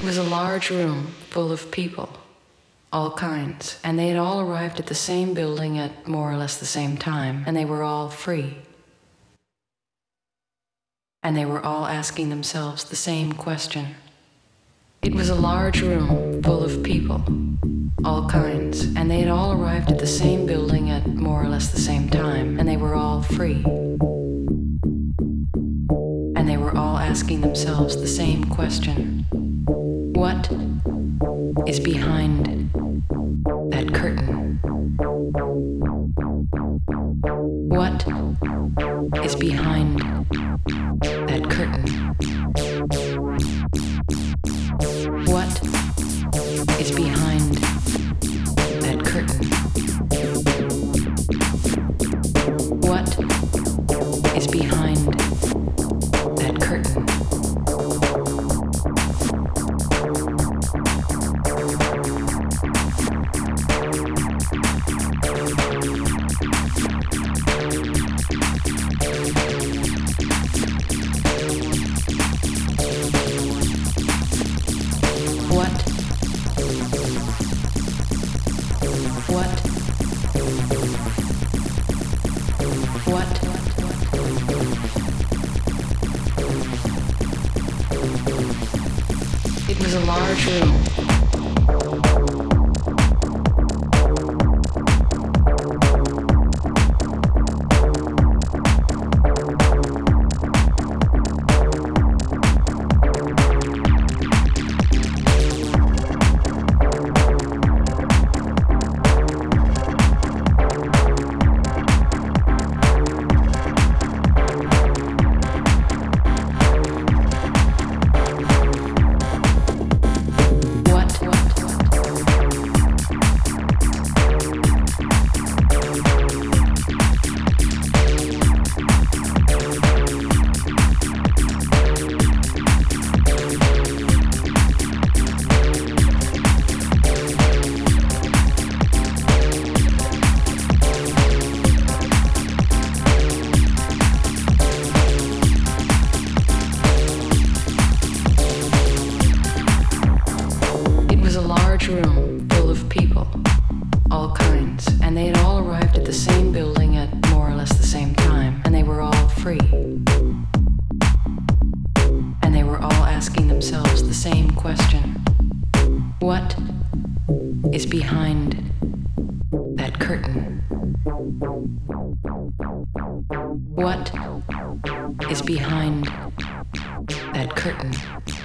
was a large room full of people, all kinds, and they had all arrived at the same building at more or less the same time, and they were all free. And they were all asking themselves the same question. It was a large room full of people, all kinds, and they had all arrived at the same building at more or less the same time, and they were all free. And they were all asking themselves the same question. What is behind that curtain? What is behind that curtain? What is behind that curtain? What is behind that curtain? It was a large room. Room full of people, all kinds, and they had all arrived at the same building at more or less the same time, and they were all free. And they were all asking themselves the same question. What is behind that curtain? What is behind that curtain?